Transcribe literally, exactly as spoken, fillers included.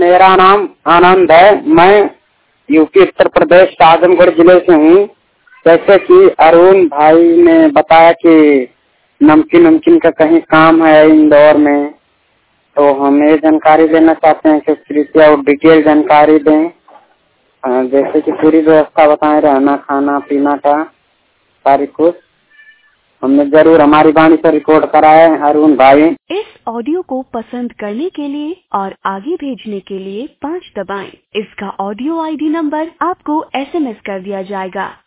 मेरा नाम आनंद है। मैं यूपी उत्तर प्रदेश आजमगढ़ जिले से हूँ। जैसे कि अरुण भाई ने बताया कि नमकीन नमकीन का कहीं काम है इंदौर में, तो हम ये जानकारी लेना चाहते हैं कि कृपया और डिटेल जानकारी दें। जैसे कि पूरी व्यवस्था बताएं, रहना खाना पीना का सारी कुछ। हमने जरूर हमारी वाणी से रिकॉर्ड करा है अरुण भाई। इस ऑडियो को पसंद करने के लिए और आगे भेजने के लिए पाँच दबाएं। इसका ऑडियो आईडी नंबर आपको एसएमएस कर दिया जाएगा।